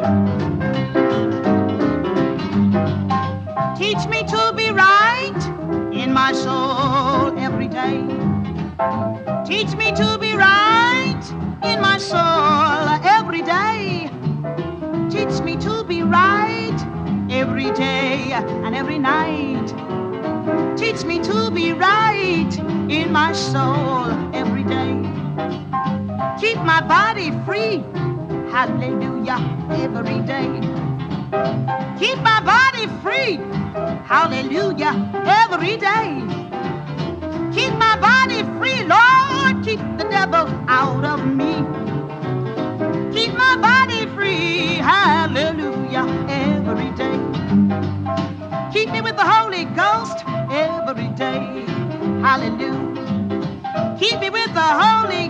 Teach me to be right in my soul every day. Teach me to be right in my soul every day. Teach me to be right every day and every night. Teach me to be right in my soul every day. Keep my body free, hallelujah, every day. Keep my body free, hallelujah, every day. Keep my body free, Lord, keep the devil out of me. Keep my body free, hallelujah, every day. Keep me with the Holy Ghost every day, hallelujah. Keep me with the Holy